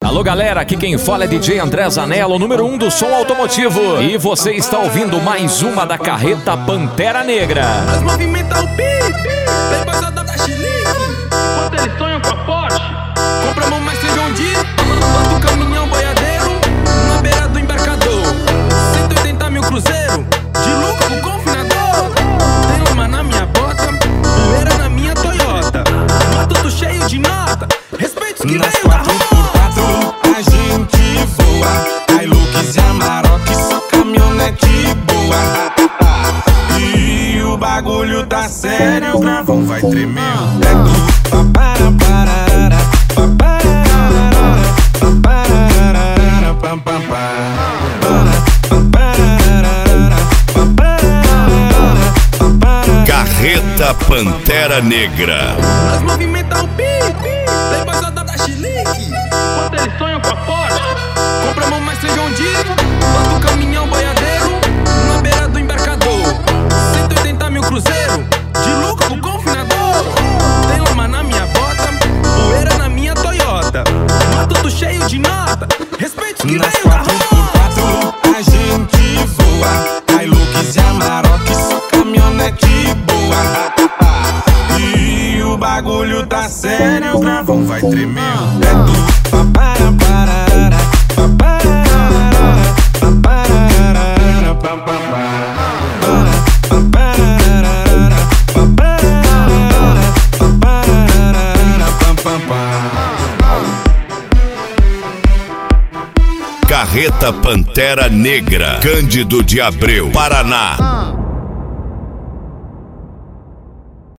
Alô galera, aqui quem fala é DJ André Zanello, número 1 do som automotivo. E você está ouvindo mais uma da Carreta Pantera Negra. Nós movimenta o pipe, tem passada da chilique. Quando eles sonham com a Porsche, compramos mais feijão de bota o caminhão boiadeiro na beira do embarcador. 180 mil cruzeiro, de lucro com confinador. Tem lama na minha bota, poeira na minha Toyota. Matuto cheio de nota, respeito que nas veio da rua. 4x4 a gente voa, Hilux e Amarok, só caminhonete boa. E o bagulho tá sério, o gravão vai tremer. É do papara pararara, papara papara pam pam pam. Carreta Pantera Negra. Nós movimenta o pipe, tem passada da chilique. Quando eles sonham com a Porsche, compramos mais feijão de bota o caminhão boiadeiro na beira do embarcador. 180 mil cruzeiro, de lucro com confinador. Tem lama na minha bota, poeira na minha Toyota. Matuto cheio de nota, respeito que nas veio da rua. 4x4 a gente voa, Hilux e Amarok, só caminhonete boa. E o bagulho tá sério, o gravão vai tremer. É do papara pararara, papara papara pam pam Carreta Pantera Negra, Cândido de Abreu, Paraná.